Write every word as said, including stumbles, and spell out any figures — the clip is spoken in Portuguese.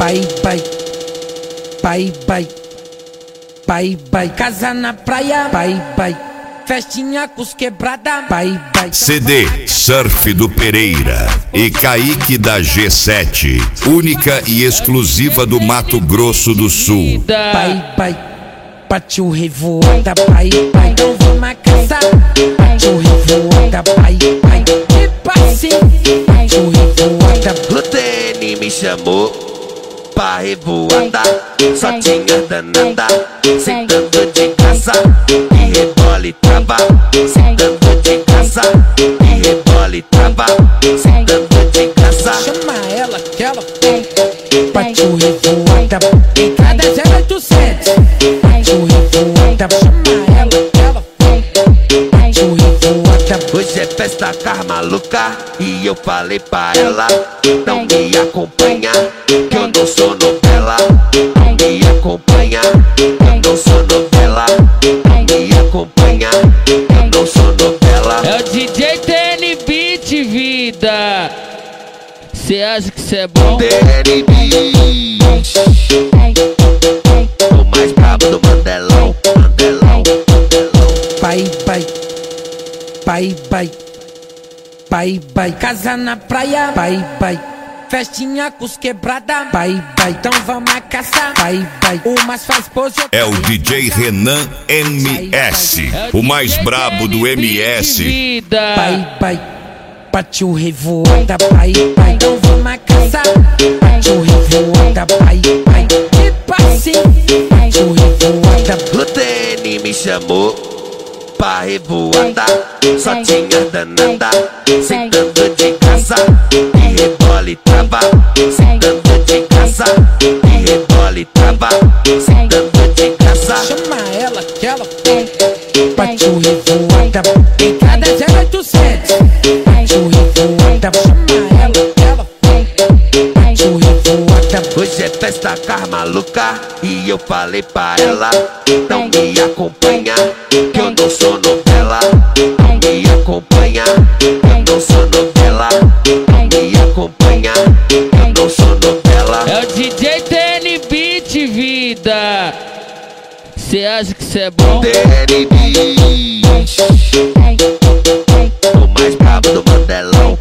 Pai, pai, pai, pai, pai, pai, casa na praia, pai, pai, festinha com os quebrada, pai, pai. C D Surf do Pereira e Kaique da G sete, única e exclusiva do Mato Grosso do Sul. Pai, pai, partiu revoada, pai, pai, então vamos a casa. Partiu revoada, pai, pai, tipo assim. Partiu revoada. O T N me chamou pra revoada, só tinha danada, sentando de caça, e rebola e trava, sentando de caça, e rebola e trava, sentando de caça. Chama ela que ela partiu revoada, em cada zero oito sete. Partiu revoada, chama ela que ela partiu revoada. Hoje é festa com as maluca, e eu falei pra ela, não me acompanha, que eu não sou novela. Não me acompanha, eu não sou novela. Não me acompanha, eu não sou novela. É o D J T N Beat, vida. Cê acha que cê é bom? T N Beat, o mais brabo do Mandelão, Mandelão, Mandelão. Pai, pai, pai, pai, pai, pai, casa na praia, pai, pai, festinha com os quebrada, pai, pai, então vamos a caçar, pai, pai, o mais faz pose. É o D J Renan M S, o mais brabo do M S. Pai, pai, partiu revoada, pai, pai, então vamos a caçar. Partiu revoada, pai, pai, tipo assim. Partiu revoada. O T N me chamou pra revoada, só tinha danada, sentando de caça, e rebola e trava, sentando de caça, e rebola e trava, sentando de caça. Chama ela que ela partiu revoada, em cada zero oito sete. Partiu revoada, chama ela que ela partiu revoada. Hoje é festa com as maluca, e eu falei pra ela, não me acompanha, que eu não sou novela. Não me acompanha, eu não sou novela. Não me acompanha, eu não sou novela. É o D J T N Beat, vida. Cê acha que cê é bom? T N Beat, o mais brabo do Mandelão,